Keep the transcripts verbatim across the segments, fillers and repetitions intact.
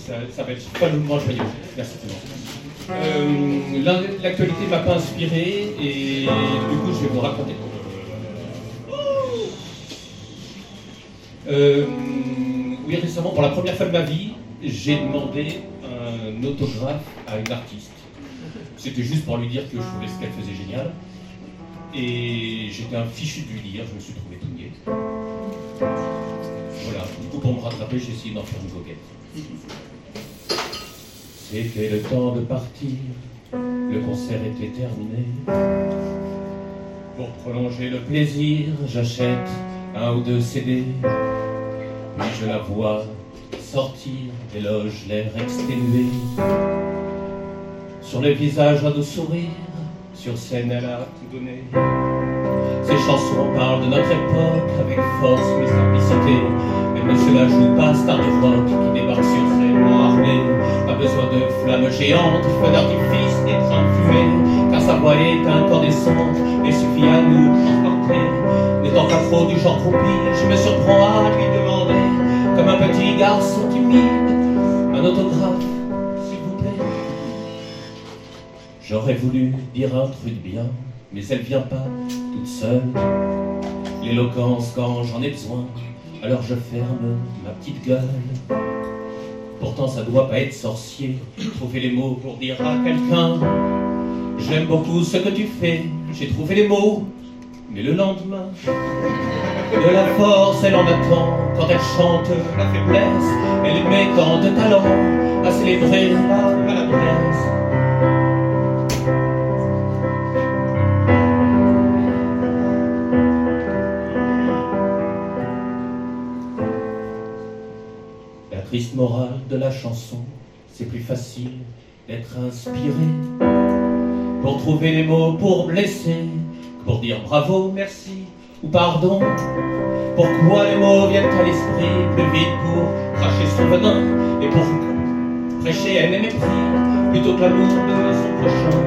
ça, ça va être follement joyeux. Merci euh, L'actualité ne m'a pas inspiré et du coup je vais vous raconter. Euh, oui, récemment, pour la première fois de ma vie, j'ai demandé un autographe à une artiste. C'était juste pour lui dire que je trouvais ce qu'elle faisait génial. Et j'étais un fichu de lui dire, je me suis trouvé tout niais. Voilà, du coup pour me rattraper, j'ai essayé d'en faire une coquette. C'était le temps de partir, le concert était terminé. Pour prolonger le plaisir, j'achète un ou deux C D. Puis je la vois sortir des loges, l'air exténué. Sur le visage un doux sourire, sur scène elle a tout donné. Ces chansons parlent de notre époque avec force mais simplicité. Elle ne se la joue pas star de rock qui débarque sur scène en armée. Pas besoin de flammes géantes, feux d'artifice et trains de fumée. Car sa voix est incandescente et suffit à nous transporter. N'étant pas trop du genre croupi, je me surprends à lui demander, comme un petit garçon timide, un autographe, s'il vous plaît. J'aurais voulu dire un truc bien, mais elle vient pas toute seule. L'éloquence quand j'en ai besoin, alors je ferme ma petite gueule. Pourtant ça doit pas être sorcier, trouver les mots pour dire à quelqu'un: j'aime beaucoup ce que tu fais, j'ai trouvé les mots. Mais le lendemain, de la force elle en attend. Quand elle chante la faiblesse, elle met tant de talent à célébrer la maladresse. La triste morale de la chanson, c'est plus facile d'être inspiré pour trouver les mots pour blesser, pour dire bravo, merci ou pardon. Pourquoi les mots viennent à l'esprit plus vite pour cracher son venin et pour prêcher haine et mépris plutôt que l'amour de son prochain.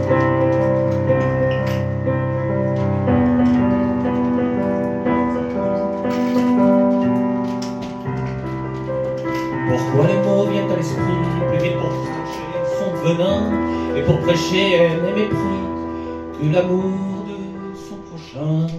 Pourquoi les mots viennent à l'esprit plus vite pour cracher son venin et pour prêcher haine et mépris que l'amour de son prochain.